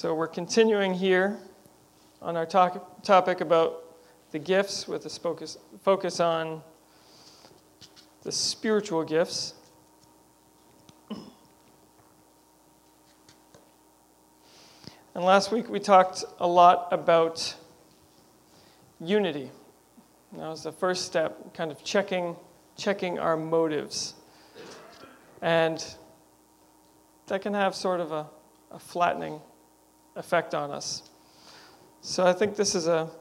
So we're continuing here on our topic about the gifts with a focus on the spiritual gifts. And last week we talked a lot about unity. That was the first step, kind of checking our motives. And that can have sort of a flattening effect on us. So I think this is a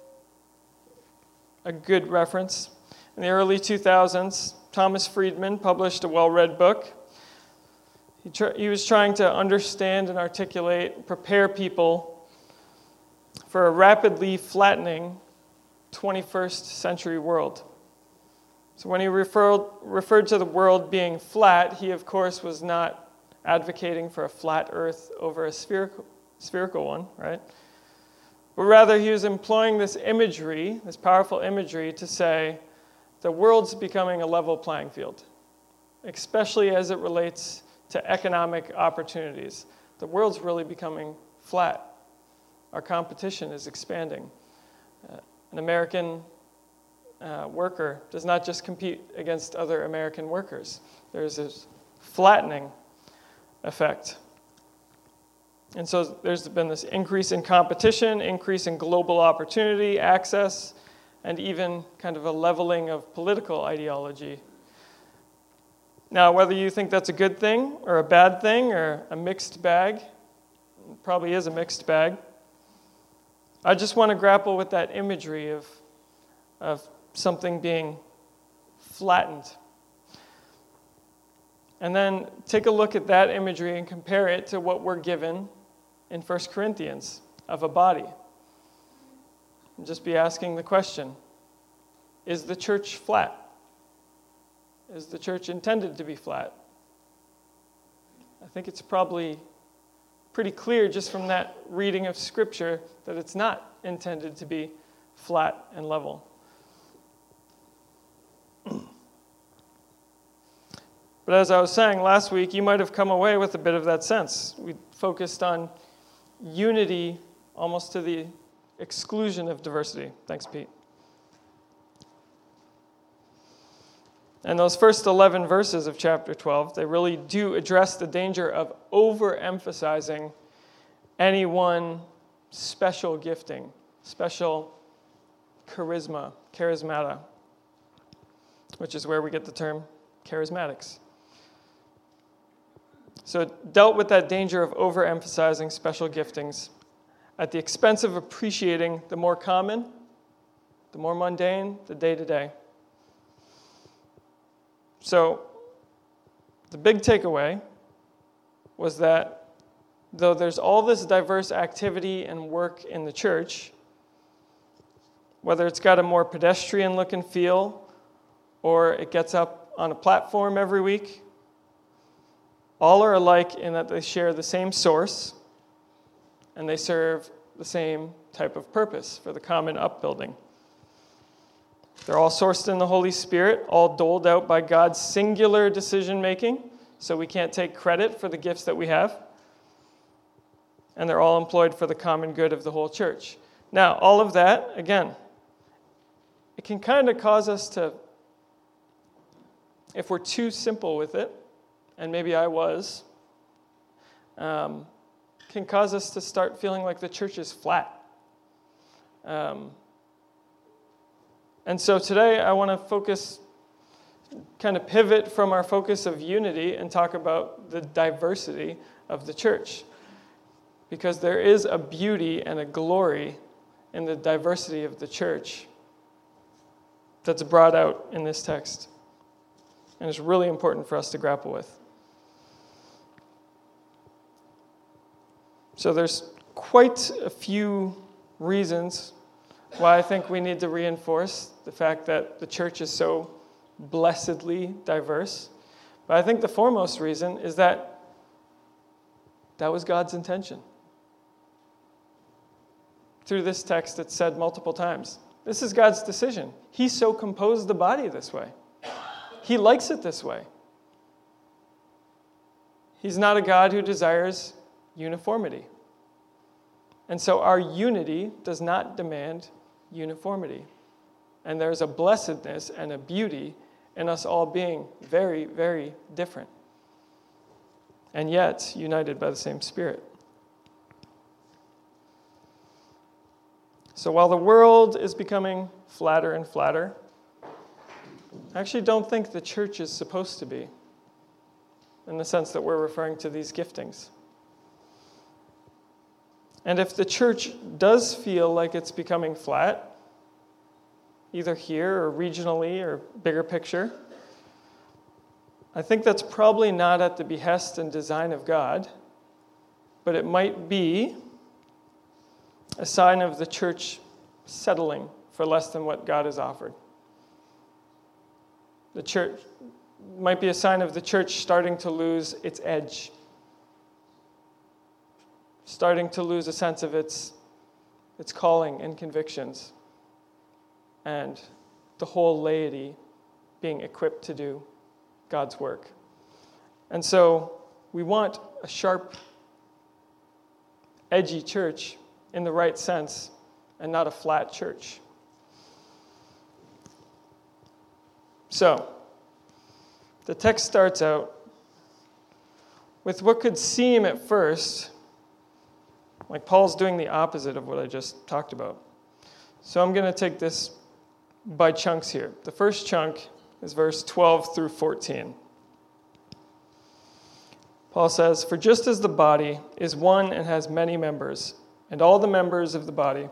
good reference. In the early 2000s, Thomas Friedman published a well-read book. He was trying to understand and articulate, prepare people for a rapidly flattening 21st century world. So when he referred to the world being flat, he of course was not advocating for a flat earth over a spherical one, right? But rather he was employing this imagery, this powerful imagery, to say the world's becoming a level playing field, especially as it relates to economic opportunities. The world's really becoming flat. Our competition is expanding. An American worker does not just compete against other American workers. There's this flattening effect. And so there's been this increase in competition, increase in global opportunity, access, and even kind of a leveling of political ideology. Now, whether you think that's a good thing or a bad thing or a mixed bag, it probably is a mixed bag, I just want to grapple with that imagery of something being flattened. And then take a look at that imagery and compare it to what we're given in 1 Corinthians of a body. And just be asking the question, is the church flat? Is the church intended to be flat? I think it's probably pretty clear just from that reading of Scripture that it's not intended to be flat and level. But as I was saying last week, you might have come away with a bit of that sense. We focused on unity almost to the exclusion of diversity. Thanks, Pete. And those first 11 verses of chapter 12, they really do address the danger of overemphasizing any one special gifting, special charismata, which is where we get the term charismatics. So it dealt with that danger of overemphasizing special giftings at the expense of appreciating the more common, the more mundane, the day-to-day. So the big takeaway was that though there's all this diverse activity and work in the church, whether it's got a more pedestrian look and feel or it gets up on a platform every week, all are alike in that they share the same source and they serve the same type of purpose for the common upbuilding. They're all sourced in the Holy Spirit, all doled out by God's singular decision-making, so we can't take credit for the gifts that we have. And they're all employed for the common good of the whole church. Now, all of that, again, it can kind of cause us to, if we're too simple with it, and maybe I was, can cause us to start feeling like the church is flat. And so today I want to kind of pivot from our focus of unity and talk about the diversity of the church. Because there is a beauty and a glory in the diversity of the church that's brought out in this text. And it's really important for us to grapple with. So there's quite a few reasons why I think we need to reinforce the fact that the church is so blessedly diverse. But I think the foremost reason is that was God's intention. Through this text, it's said multiple times. This is God's decision. He so composed the body this way. He likes it this way. He's not a God who desires uniformity. And so our unity does not demand uniformity. And there's a blessedness and a beauty in us all being very, very different, and yet united by the same Spirit. So while the world is becoming flatter and flatter, I actually don't think the church is supposed to be, in the sense that we're referring to these giftings. And if the church does feel like it's becoming flat, either here or regionally or bigger picture, I think that's probably not at the behest and design of God, but it might be a sign of the church settling for less than what God has offered. The church might be a sign of the church starting to lose its edge, starting to lose a sense of its calling and convictions, and the whole laity being equipped to do God's work. And so we want a sharp, edgy church in the right sense, and not a flat church. So, the text starts out with what could seem at first like Paul's doing the opposite of what I just talked about. So I'm going to take this by chunks here. The first chunk is verse 12 through 14. Paul says, "For just as the body is one and has many members, and all the members of the body,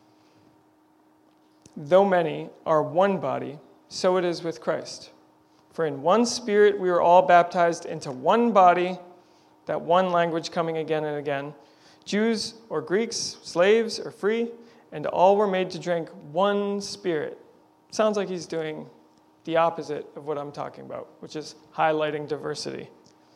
though many, are one body, so it is with Christ. For in one Spirit we were all baptized into one body," that one language coming again and again, "Jews or Greeks, slaves or free, and all were made to drink one Spirit." Sounds like he's doing the opposite of what I'm talking about, which is highlighting diversity.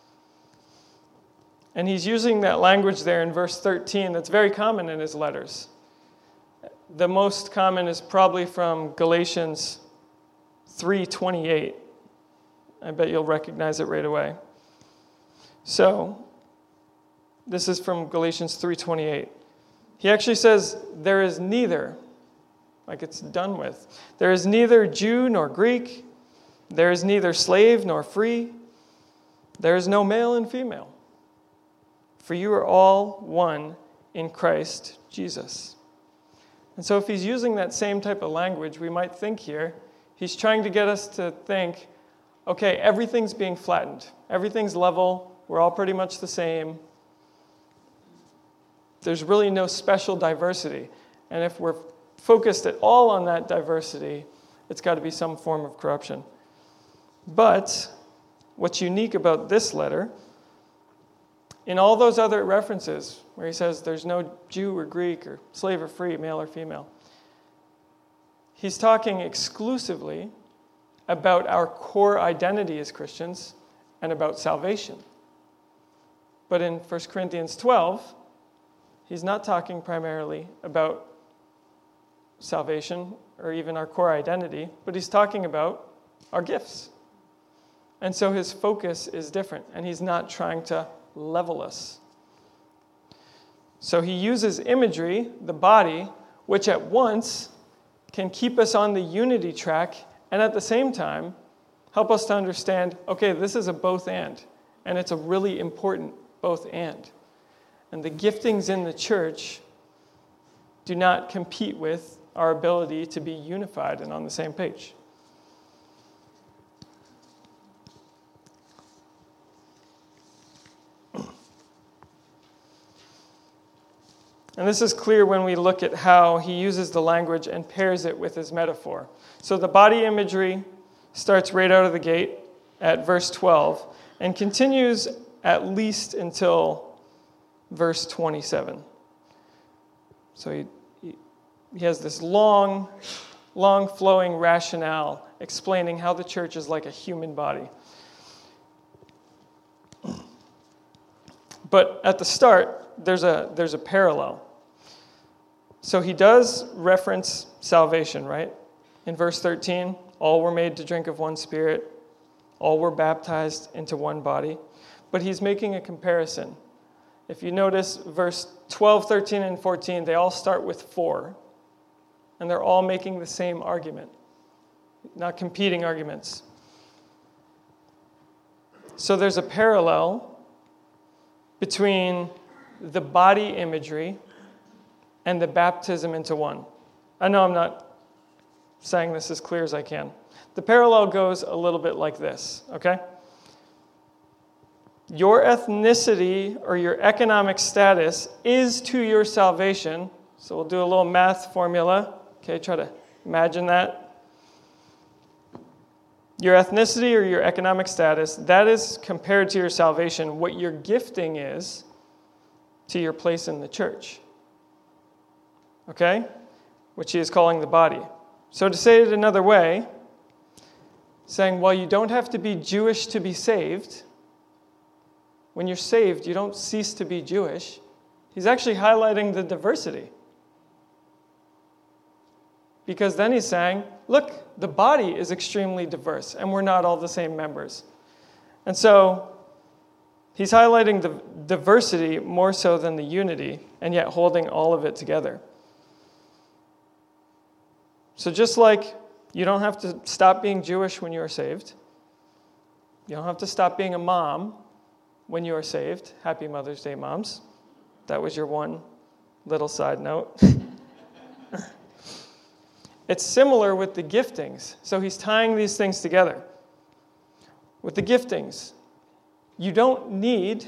And he's using that language there in verse 13 that's very common in his letters. The most common is probably from Galatians 3:28. I bet you'll recognize it right away. So, this is from Galatians 3:28. He actually says, "There is neither," like it's done with, "there is neither Jew nor Greek, there is neither slave nor free, there is no male and female, for you are all one in Christ Jesus." And so if he's using that same type of language, we might think here, he's trying to get us to think, okay, everything's being flattened. Everything's level. We're all pretty much the same. There's really no special diversity. And if we're focused at all on that diversity, it's got to be some form of corruption. But what's unique about this letter, in all those other references where he says there's no Jew or Greek or slave or free, male or female, he's talking exclusively about our core identity as Christians and about salvation. But in 1 Corinthians 12, he's not talking primarily about salvation or even our core identity, but he's talking about our gifts. And so his focus is different, and he's not trying to level us. So he uses imagery, the body, which at once can keep us on the unity track and at the same time help us to understand, okay, this is a both and it's a really important both and. And the giftings in the church do not compete with our ability to be unified and on the same page. And this is clear when we look at how he uses the language and pairs it with his metaphor. So the body imagery starts right out of the gate at verse 12 and continues at least until verse 27. So he has this long flowing rationale explaining how the church is like a human body. But at the start, there's a parallel. So he does reference salvation, right? In verse 13, all were made to drink of one Spirit, all were baptized into one body. But he's making a comparison. if you notice verse 12, 13, and 14, they all start with for. And they're all making the same argument, not competing arguments. So there's a parallel between the body imagery and the baptism into one. I know I'm not saying this as clear as I can. The parallel goes a little bit like this, okay? Your ethnicity or your economic status is to your salvation. So we'll do a little math formula. Okay, try to imagine that. Your ethnicity or your economic status, that is compared to your salvation, what your gifting is to your place in the church. Okay? Which he is calling the body. So to say it another way, saying, well, you don't have to be Jewish to be saved. When you're saved, you don't cease to be Jewish. He's actually highlighting the diversity. Because then he's saying, look, the body is extremely diverse, and we're not all the same members. And so he's highlighting the diversity more so than the unity, and yet holding all of it together. So just like you don't have to stop being Jewish when you are saved, you don't have to stop being a mom when you are saved. Happy Mother's Day, moms. That was your one little side note. It's similar with the giftings. So he's tying these things together. With the giftings, you don't need,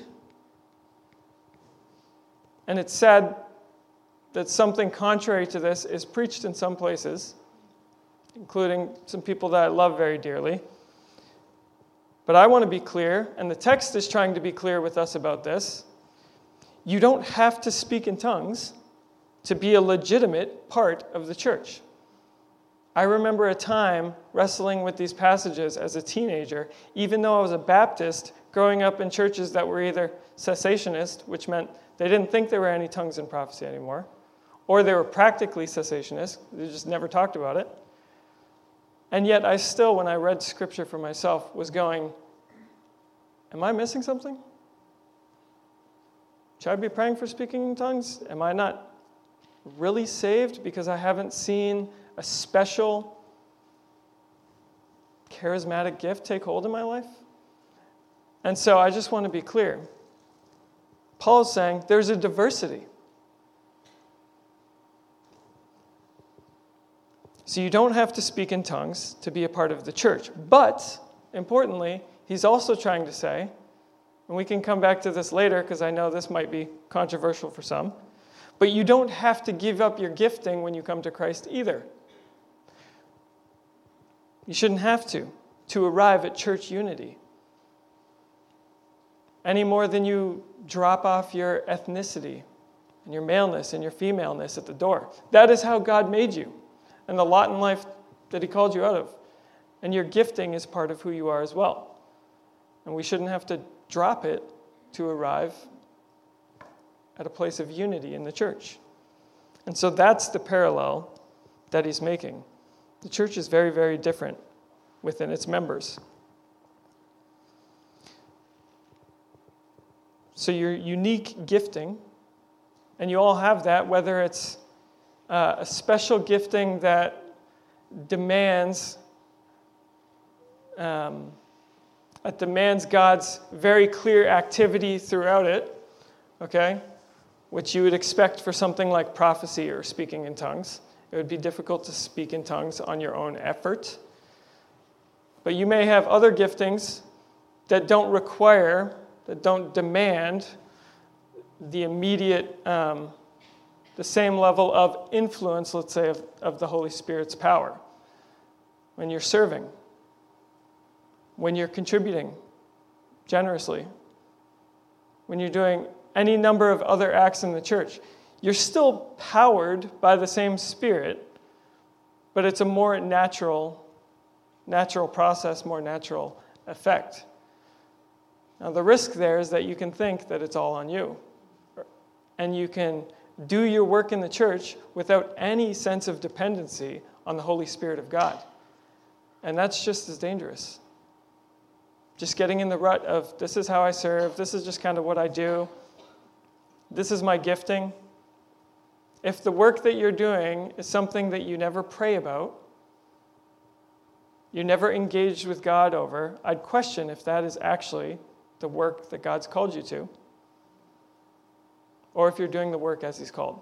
and it's said that something contrary to this is preached in some places, including some people that I love very dearly. But I want to be clear, and the text is trying to be clear with us about this. You don't have to speak in tongues to be a legitimate part of the church. I remember a time wrestling with these passages as a teenager, even though I was a Baptist, growing up in churches that were either cessationist, which meant they didn't think there were any tongues in prophecy anymore, or they were practically cessationist, they just never talked about it. And yet I still, when I read Scripture for myself, was going, am I missing something? Should I be praying for speaking in tongues? Am I not really saved because I haven't seen a special charismatic gift take hold in my life? And so I just want to be clear. Paul is saying there's a diversity. So you don't have to speak in tongues to be a part of the church. But, importantly, he's also trying to say, and we can come back to this later because I know this might be controversial for some, but you don't have to give up your gifting when you come to Christ either. You shouldn't have to arrive at church unity. Any more than you drop off your ethnicity and your maleness and your femaleness at the door. That is how God made you and the lot in life that he called you out of. And your gifting is part of who you are as well. And we shouldn't have to drop it to arrive at a place of unity in the church. And so that's the parallel that he's making. The church is very, very different within its members. So your unique gifting, and you all have that, whether it's a special gifting that demands God's very clear activity throughout it, okay, which you would expect for something like prophecy or speaking in tongues. It would be difficult to speak in tongues on your own effort. But you may have other giftings that don't require, that don't demand the immediate, the same level of influence, let's say, of the Holy Spirit's power. When you're serving, when you're contributing generously, when you're doing any number of other acts in the church, you're still powered by the same Spirit, but it's a more natural process, more natural effect. Now, the risk there is that you can think that it's all on you, and you can do your work in the church without any sense of dependency on the Holy Spirit of God. And that's just as dangerous. Just getting in the rut of, this is how I serve, this is just kind of what I do. this is my gifting. If the work that you're doing is something that you never pray about, you never engaged with God over, I'd question if that is actually the work that God's called you to, or if you're doing the work as He's called.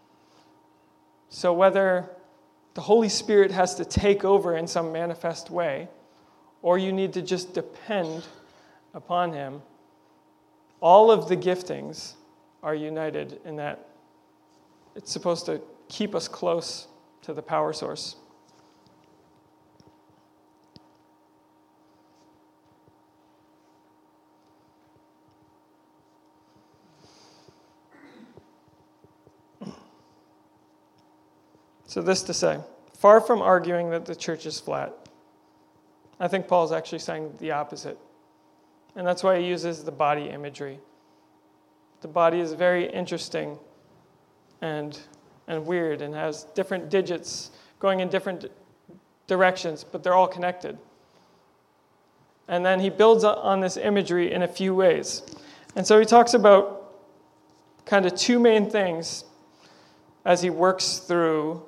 So whether the Holy Spirit has to take over in some manifest way, or you need to just depend upon Him, all of the giftings are united in that it's supposed to keep us close to the power source. So this to say, far from arguing that the church is flat, I think Paul's actually saying the opposite. And that's why he uses the body imagery. The body is very interesting and weird and has different digits going in different directions, but they're all connected. And then he builds on this imagery in a few ways. And so he talks about kind of two main things as he works through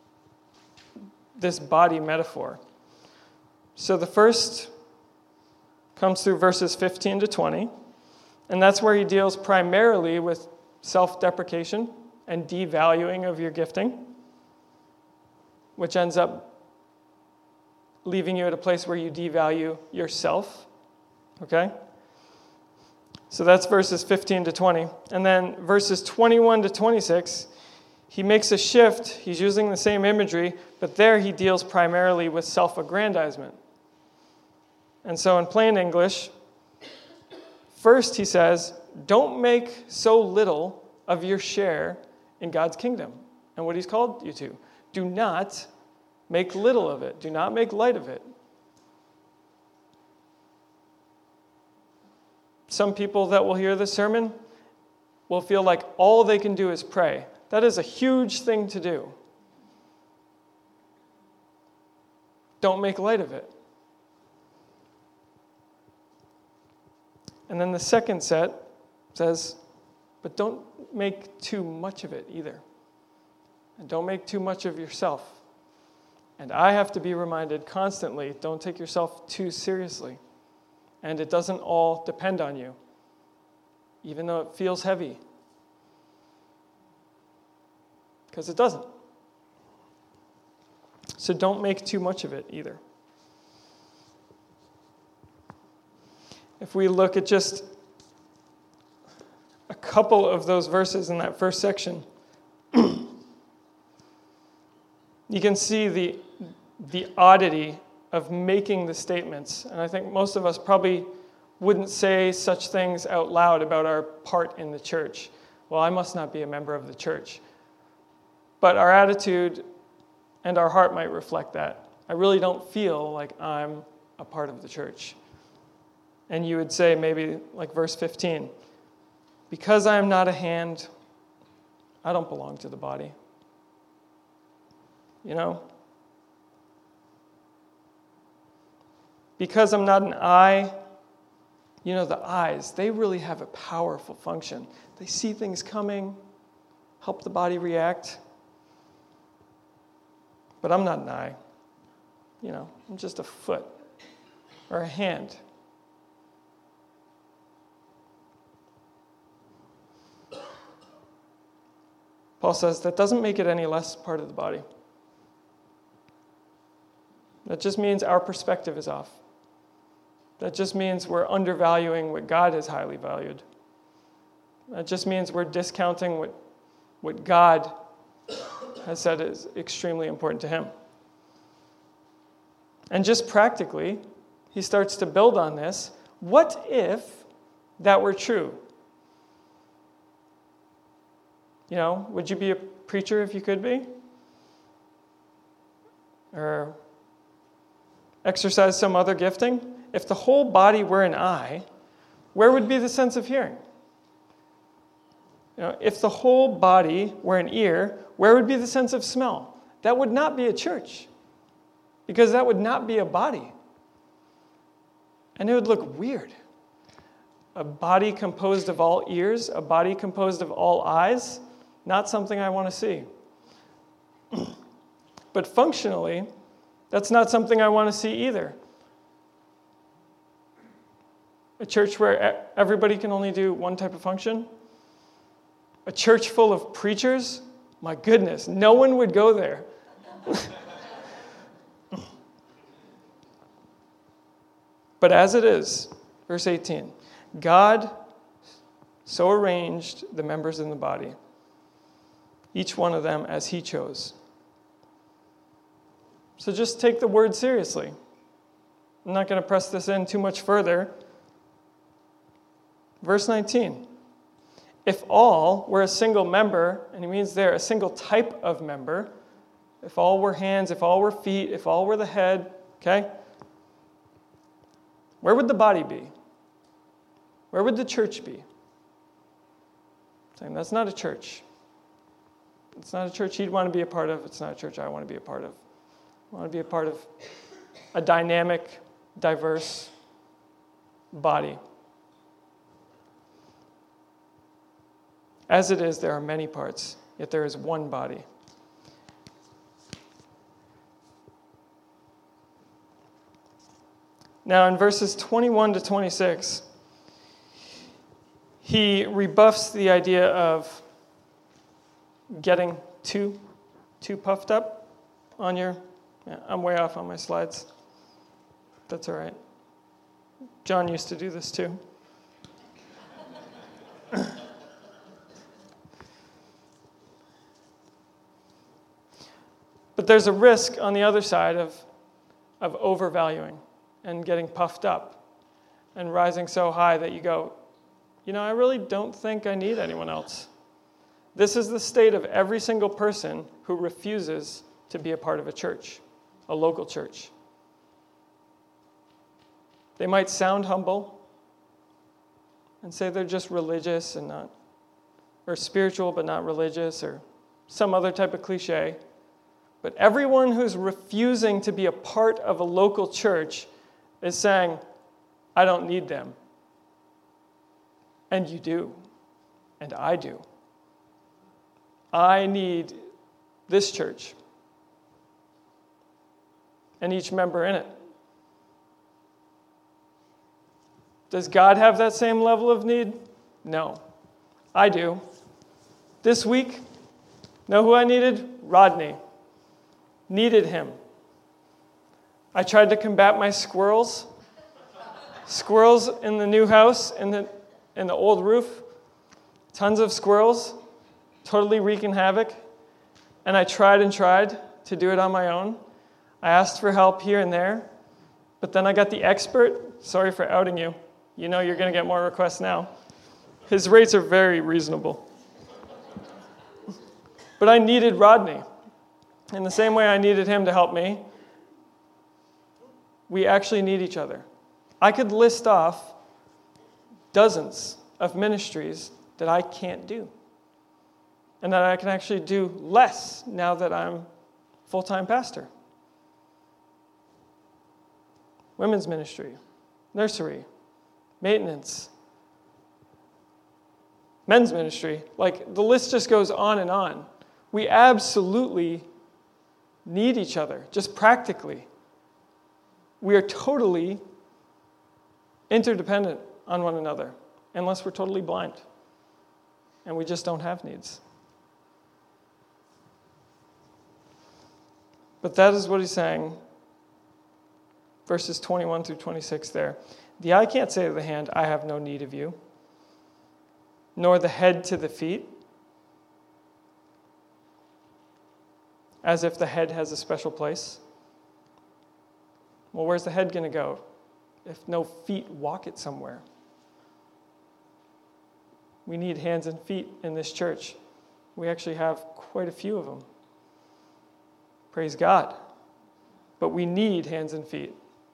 this body metaphor. So the first comes through verses 15 to 20, and that's where he deals primarily with self-deprecation and devaluing of your gifting, which ends up leaving you at a place where you devalue yourself, okay? So that's verses 15 to 20. And then verses 21 to 26, he makes a shift. He's using the same imagery, but there he deals primarily with self-aggrandizement. And so in plain English, first he says, don't make so little of your share in God's kingdom and what He's called you to. Do not make little of it. Do not make light of it. Some people that will hear this sermon will feel like all they can do is pray. That is a huge thing to do. Don't make light of it. And then the second set says, but don't make too much of it either. And don't make too much of yourself. And I have to be reminded constantly, don't take yourself too seriously. And it doesn't all depend on you, even though it feels heavy. Because it doesn't. So don't make too much of it either. If we look at just a couple of those verses in that first section, you can see the oddity of making the statements. And I think most of us probably wouldn't say such things out loud about our part in the church. Well, I must not be a member of the church. But our attitude and our heart might reflect that. I really don't feel like I'm a part of the church. And you would say maybe like verse 15, because I am not a hand, I don't belong to the body. You know? Because I'm not an eye, you know, the eyes, they really have a powerful function. They see things coming, help the body react. But I'm not an eye. You know, I'm just a foot or a hand. Paul says that doesn't make it any less part of the body. That just means our perspective is off. That just means we're undervaluing what God has highly valued. That just means we're discounting what God has said is extremely important to Him. And just practically, he starts to build on this. What if that were true? You know, would you be a preacher if you could be? Or exercise some other gifting? If the whole body were an eye, where would be the sense of hearing? You know, if the whole body were an ear, where would be the sense of smell? That would not be a church, because that would not be a body. And it would look weird. a body composed of all ears, a body composed of all eyes, not something I want to see. But functionally, that's not something I want to see either. A church where everybody can only do one type of function. A church full of preachers. My goodness, no one would go there. But as it is, verse 18, God so arranged the members in the body, each one of them as he chose. So just take the word seriously. I'm not going to press this in too much further. Verse 19. If all were a single member, and he means there a single type of member, if all were hands, if all were feet, if all were the head, okay? Where would the body be? Where would the church be? Saying that's not a church. It's not a church he'd want to be a part of. It's not a church I want to be a part of. I want to be a part of a dynamic, diverse body. As it is, there are many parts, yet there is one body. Now, in verses 21 to 26, he rebuffs the idea of getting too puffed up on your... Yeah, I'm way off on my slides. That's all right. John used to do this too. But there's a risk on the other side of overvaluing and getting puffed up and rising so high that you go, I really don't think I need anyone else. This is the state of every single person who refuses to be a part of a church, a local church. They might sound humble and say they're just religious and not, or spiritual but not religious, or some other type of cliche. But everyone who's refusing to be a part of a local church is saying, I don't need them. And you do. And I do. I need this church and each member in it. Does God have that same level of need? No. I do. This week, know who I needed? Rodney. Needed him. I tried to combat my squirrels. Squirrels in the new house, in the old roof. Tons of squirrels, totally wreaking havoc. And I tried to do it on my own. I asked for help here and there. But then I got the expert. Sorry for outing you. You know you're going to get more requests now. His rates are very reasonable. But I needed Rodney. In the same way I needed him to help me, we actually need each other. I could list off dozens of ministries that I can't do, and that I can actually do less now that I'm full-time pastor. Women's ministry, nursery, maintenance, men's ministry. Like, the list just goes on and on. We absolutely need each other, just practically. We are totally interdependent on one another, unless we're totally blind and we just don't have needs. But that is what he's saying, verses 21 through 26 there. The eye can't say to the hand, I have no need of you, nor the head to the feet, as if the head has a special place. Well, where's the head going to go if no feet walk it somewhere? We need hands and feet in this church. We actually have quite a few of them. Praise God. But we need hands and feet.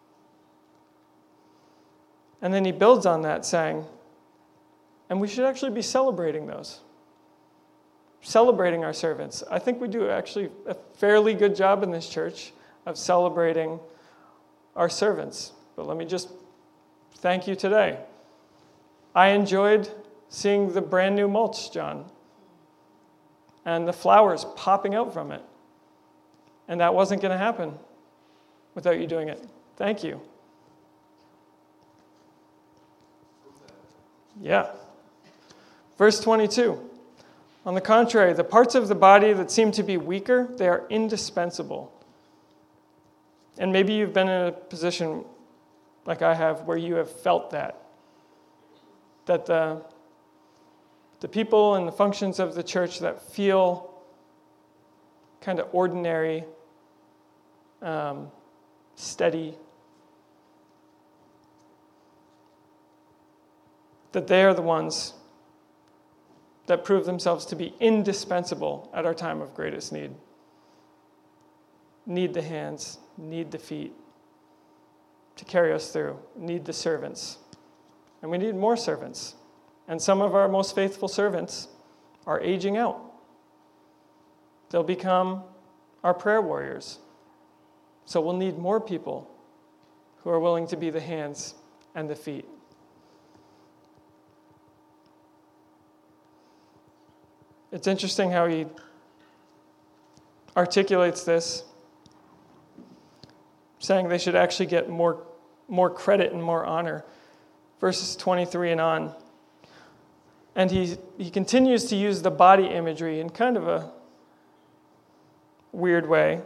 And then he builds on that saying, and we should actually be celebrating those. Celebrating our servants. I think we do actually a fairly good job in this church of celebrating our servants. But let me just thank you today. I enjoyed seeing the brand new mulch, John, and the flowers popping out from it. And that wasn't going to happen without you doing it. Thank you. Yeah. Verse 22. On the contrary, the parts of the body that seem to be weaker, they are indispensable. And maybe you've been in a position like I have where you have felt that the people and the functions of the church that feel kind of ordinary, steady, that they are the ones that prove themselves to be indispensable at our time of greatest need. Need the hands, need the feet to carry us through, need the servants. And we need more servants. And some of our most faithful servants are aging out. They'll become our prayer warriors. So we'll need more people who are willing to be the hands and the feet. It's interesting how he articulates this, saying they should actually get more credit and more honor. Verses 23 and on. And he continues to use the body imagery in kind of a weird way.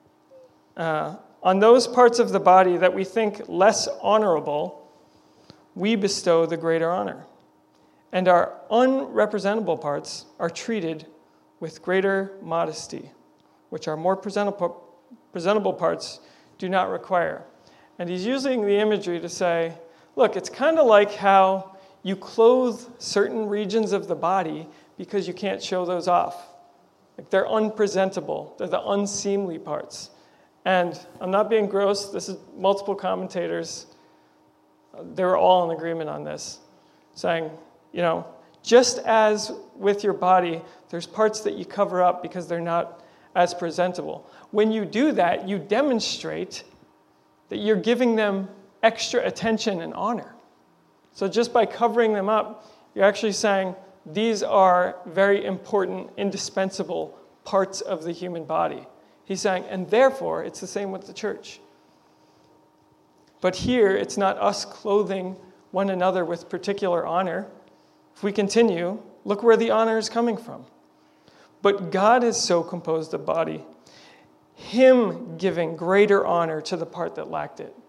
On those parts of the body that we think less honorable, we bestow the greater honor. And our unrepresentable parts are treated with greater modesty, which our more presentable parts do not require. And he's using the imagery to say, look, it's kind of like how you clothe certain regions of the body because you can't show those off. Like they're unpresentable. They're the unseemly parts. And I'm not being gross. This is multiple commentators. They were all in agreement on this, saying, just as with your body, there's parts that you cover up because they're not as presentable. When you do that, you demonstrate that you're giving them extra attention and honor. So just by covering them up, you're actually saying these are very important, indispensable parts of the human body. He's saying, and therefore, it's the same with the church. But here, it's not us clothing one another with particular honor. If we continue, look where the honor is coming from. But God has so composed the body, Him giving greater honor to the part that lacked it.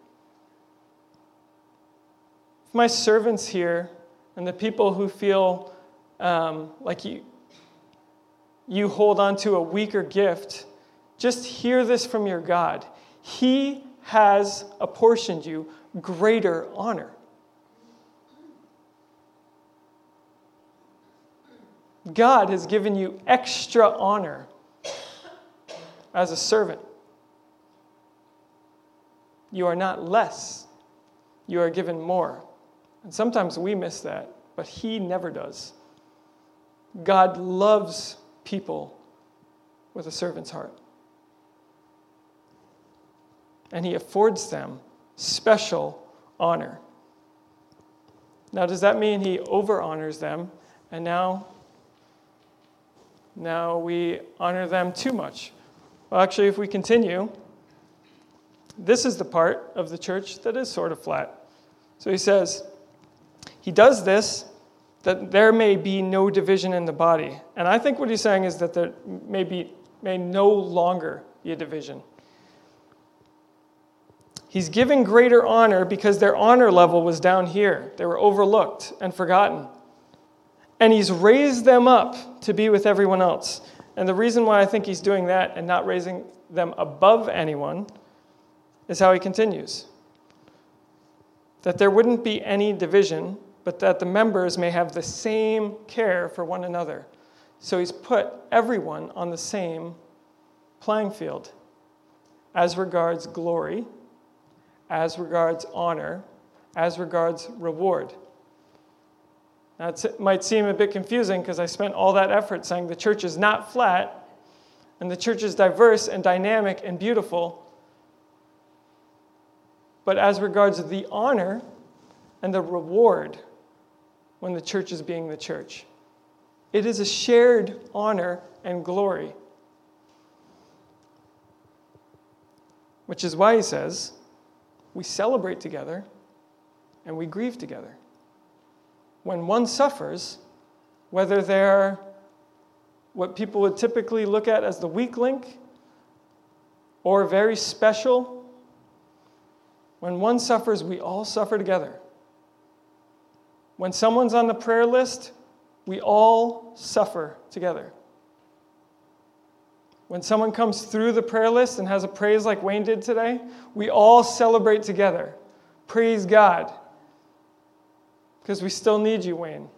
If my servants here and the people who feel like you hold on to a weaker gift, just hear this from your God. He has apportioned you greater honor. God has given you extra honor as a servant. You are not less. You are given more. And sometimes we miss that, but He never does. God loves people with a servant's heart. And He affords them special honor. Now, does that mean He over-honors them, and now we honor them too much? Well, actually, if we continue, this is the part of the church that is sort of flat. So he says, He does this that there may be no division in the body. And I think what he's saying is that there may no longer be a division. He's giving greater honor because their honor level was down here. They were overlooked and forgotten. And He's raised them up to be with everyone else. And the reason why I think He's doing that and not raising them above anyone is how He continues. That there wouldn't be any division, but that the members may have the same care for one another. So He's put everyone on the same playing field as regards glory, as regards honor, as regards reward. Now, it might seem a bit confusing because I spent all that effort saying the church is not flat and the church is diverse and dynamic and beautiful. But as regards the honor and the reward, when the church is being the church. It is a shared honor and glory. Which is why he says, we celebrate together and we grieve together. When one suffers, whether they're what people would typically look at as the weak link or very special, when one suffers, we all suffer together. When someone's on the prayer list, we all suffer together. When someone comes through the prayer list and has a praise like Wayne did today, we all celebrate together. Praise God. Because we still need you, Wayne.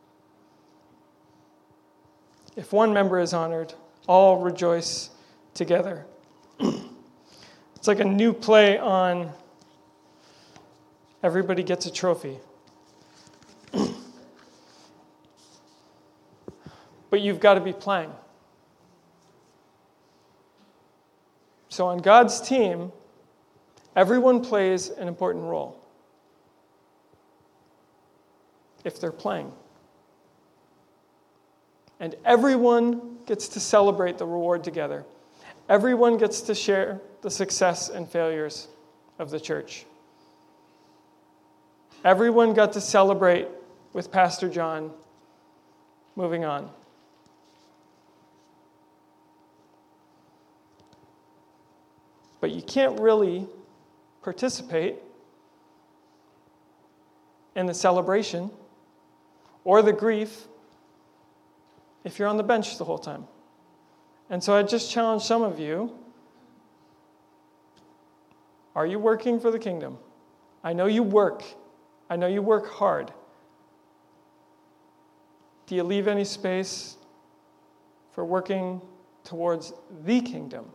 If one member is honored, all rejoice together. It's like a new play on Everybody Gets a Trophy. But you've got to be playing. So on God's team, everyone plays an important role if they're playing. And everyone gets to celebrate the reward together. Everyone gets to share the success and failures of the church. Everyone got to celebrate with Pastor John moving on. But you can't really participate in the celebration or the grief if you're on the bench the whole time. And so I just challenge some of you, are you working for the kingdom? I know you work. I know you work hard. Do you leave any space for working towards the kingdom?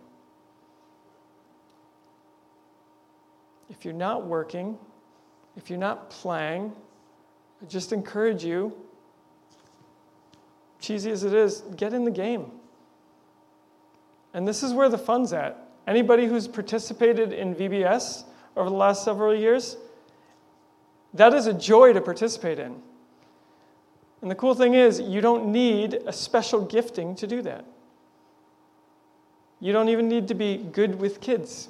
If you're not working, if you're not playing, I just encourage you, cheesy as it is, get in the game. And this is where the fun's at. Anybody who's participated in VBS over the last several years, that is a joy to participate in. And the cool thing is, you don't need a special gifting to do that. You don't even need to be good with kids.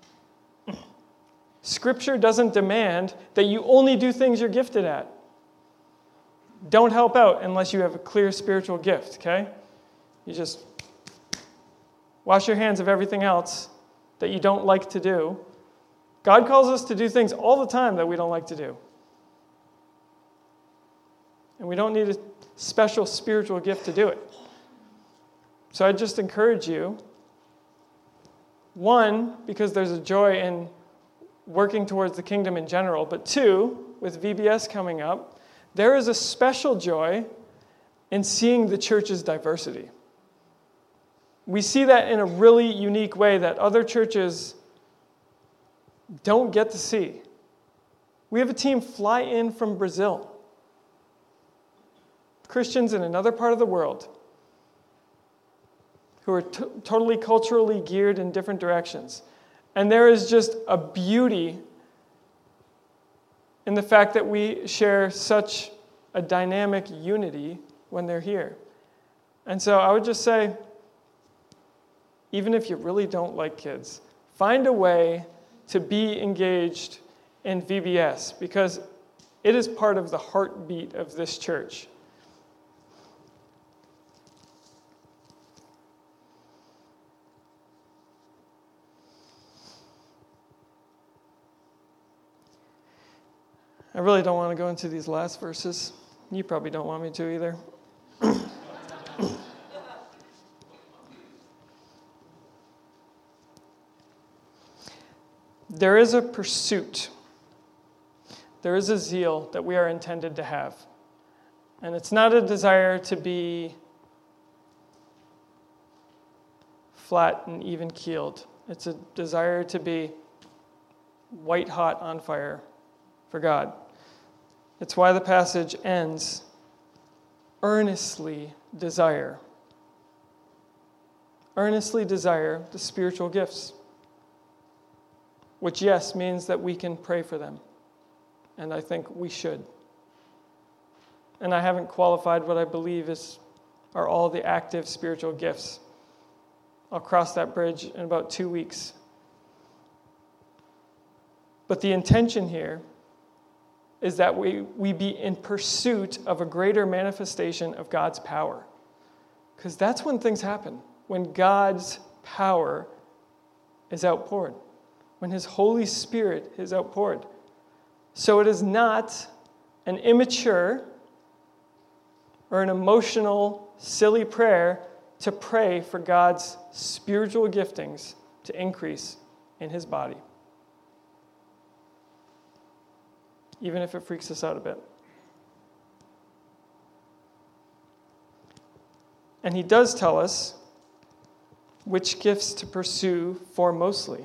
Scripture doesn't demand that you only do things you're gifted at. Don't help out unless you have a clear spiritual gift, okay? You just wash your hands of everything else that you don't like to do. God calls us to do things all the time that we don't like to do. And we don't need a special spiritual gift to do it. So I just encourage you, one, because there's a joy in working towards the kingdom in general, but two, with VBS coming up, there is a special joy in seeing the church's diversity. We see that in a really unique way that other churches don't get to see. We have a team fly in from Brazil. Christians in another part of the world who are totally culturally geared in different directions. And there is just a beauty in the fact that we share such a dynamic unity when they're here. And so I would just say, even if you really don't like kids, find a way to be engaged in VBS because it is part of the heartbeat of this church. I really don't want to go into these last verses. You probably don't want me to either. There is a pursuit. There is a zeal that we are intended to have. And it's not a desire to be flat and even-keeled. It's a desire to be white-hot on fire for God. It's why the passage ends, earnestly desire. Earnestly desire the spiritual gifts. Which, yes, means that we can pray for them. And I think we should. and I haven't qualified what I believe are all the active spiritual gifts. I'll cross that bridge in about 2 weeks. But the intention here is that we be in pursuit of a greater manifestation of God's power. Because that's when things happen, when God's power is outpoured, when his Holy Spirit is outpoured. So it is not an immature or an emotional, silly prayer to pray for God's spiritual giftings to increase in his body, even if it freaks us out a bit. And he does tell us which gifts to pursue foremostly.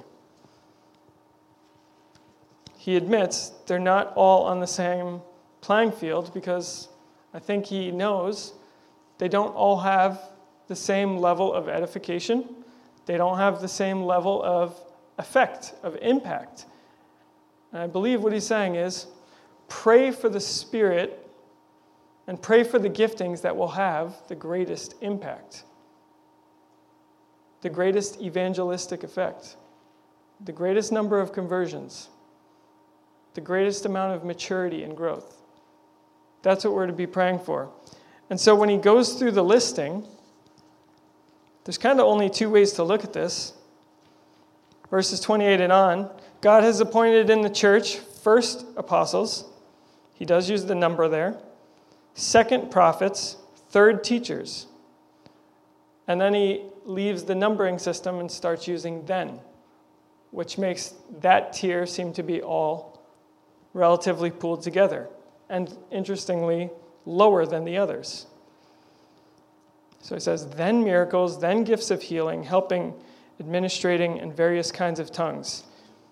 He admits they're not all on the same playing field because I think he knows they don't all have the same level of edification. They don't have the same level of effect, of impact. And I believe what he's saying is, pray for the Spirit and pray for the giftings that will have the greatest impact, the greatest evangelistic effect, the greatest number of conversions, the greatest amount of maturity and growth. That's what we're to be praying for. And so when he goes through the listing, there's kind of only two ways to look at this. Verses 28 and on, God has appointed in the church first apostles. He does use the number there. Second prophets. Third teachers. And then he leaves the numbering system and starts using then, which makes that tier seem to be all relatively pooled together, and interestingly, lower than the others. So he says, then miracles, then gifts of healing, helping, administrating, and various kinds of tongues.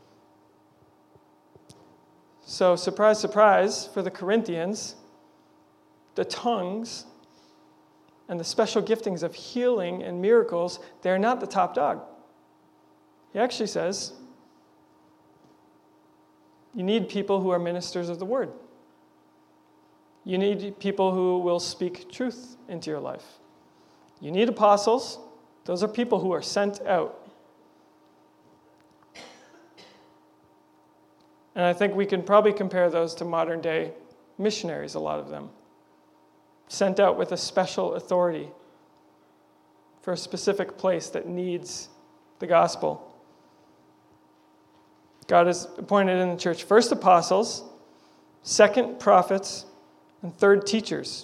So surprise, surprise, for the Corinthians, the tongues and the special giftings of healing and miracles, they're not the top dog. He actually says, you need people who are ministers of the word. You need people who will speak truth into your life. You need apostles. Those are people who are sent out. And I think we can probably compare those to modern day missionaries, a lot of them. Sent out with a special authority for a specific place that needs the gospel. God has appointed in the church first apostles, second prophets, and third teachers.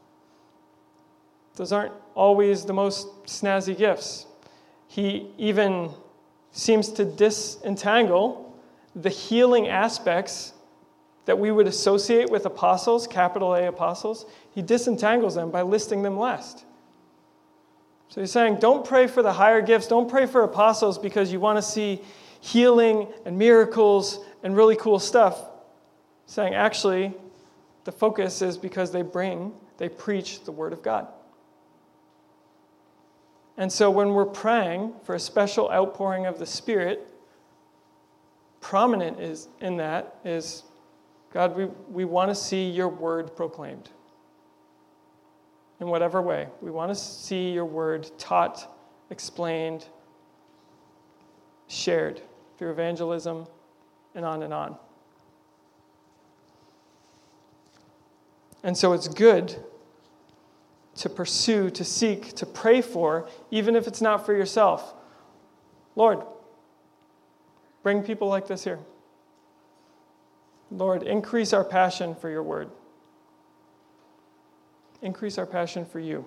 Those aren't always the most snazzy gifts. He even seems to disentangle the healing aspects that we would associate with apostles, capital A apostles. He disentangles them by listing them last. So he's saying, don't pray for the higher gifts. Don't pray for apostles because you want to see healing and miracles and really cool stuff. Saying, actually, the focus is because they preach the word of God. And so when we're praying for a special outpouring of the Spirit, prominent in that is, God, we want to see your word proclaimed. In whatever way. We want to see your word taught, explained, shared through evangelism, and on and on. And so it's good to pursue, to seek, to pray for, even if it's not for yourself. Lord, bring people like this here. Lord, increase our passion for your word. Increase our passion for you.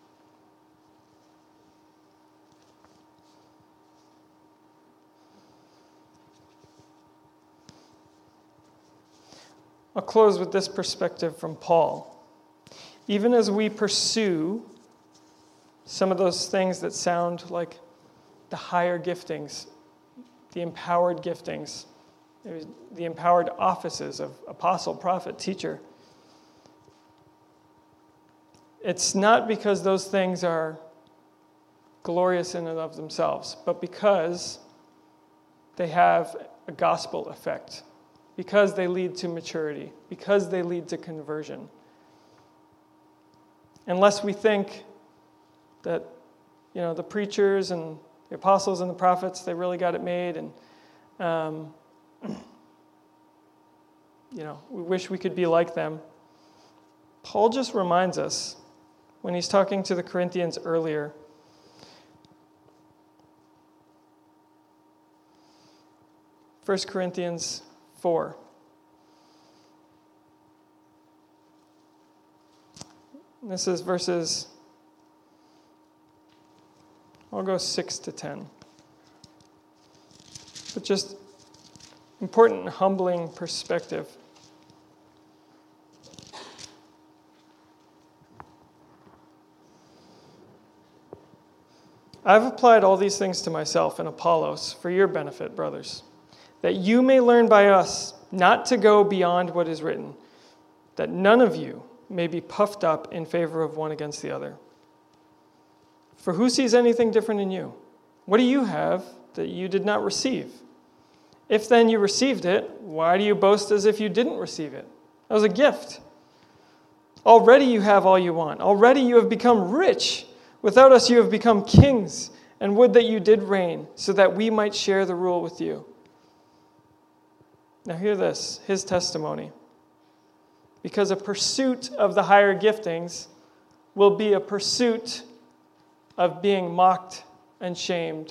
I'll close with this perspective from Paul. Even as we pursue some of those things that sound like the higher giftings, the empowered giftings, the empowered offices of apostle, prophet, teacher, it's not because those things are glorious in and of themselves, but because they have a gospel effect, because they lead to maturity, because they lead to conversion. unless we think that, the preachers and the apostles and the prophets, they really got it made, and, we wish we could be like them. Paul just reminds us when he's talking to the Corinthians earlier. 1 Corinthians 4. This is verses, I'll go 6 to 10. But just important and humbling perspective. I've applied all these things to myself and Apollos for your benefit, brothers, that you may learn by us not to go beyond what is written, that none of you may be puffed up in favor of one against the other. For who sees anything different in you? What do you have that you did not receive? If then you received it, why do you boast as if you didn't receive it? That was a gift. Already you have all you want. Already you have become rich. Without us you have become kings, and would that you did reign, so that we might share the rule with you. Now hear this, his testimony. Because a pursuit of the higher giftings will be a pursuit of being mocked and shamed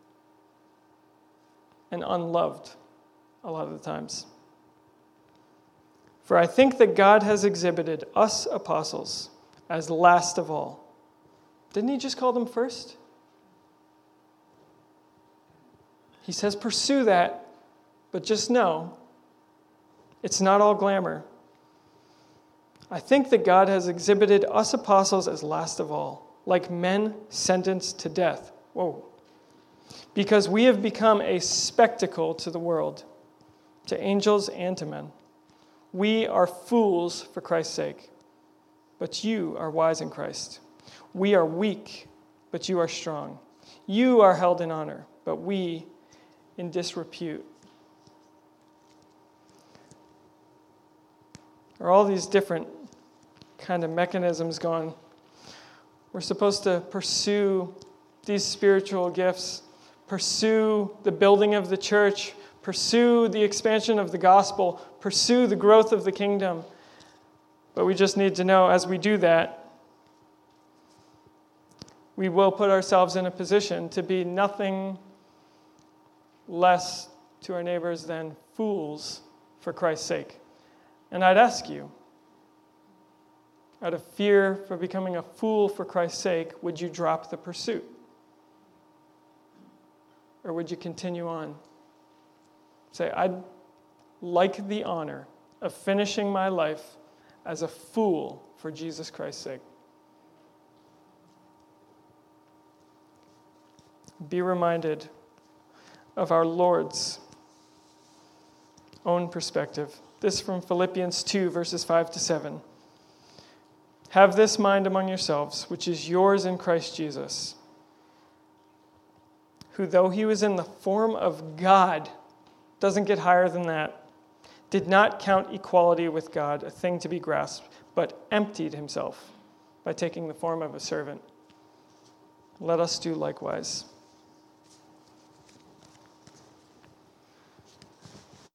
and unloved a lot of the times. For I think that God has exhibited us apostles as last of all. Didn't he just call them first? He says pursue that, but just know it's not all glamour. I think that God has exhibited us apostles as last of all, like men sentenced to death. Whoa. Because we have become a spectacle to the world, to angels and to men. We are fools for Christ's sake, but you are wise in Christ. We are weak, but you are strong. You are held in honor, but we in disrepute. There are all these different kind of mechanisms going. We're supposed to pursue these spiritual gifts, pursue the building of the church, pursue the expansion of the gospel, pursue the growth of the kingdom. But we just need to know as we do that, we will put ourselves in a position to be nothing less to our neighbors than fools for Christ's sake. And I'd ask you, out of fear for becoming a fool for Christ's sake, would you drop the pursuit? Or would you continue on? Say, I'd like the honor of finishing my life as a fool for Jesus Christ's sake. Be reminded of our Lord's own perspective. This from Philippians 2, verses 5 to 7. Have this mind among yourselves, which is yours in Christ Jesus, who, though he was in the form of God, doesn't get higher than that, did not count equality with God a thing to be grasped, but emptied himself by taking the form of a servant. Let us do likewise.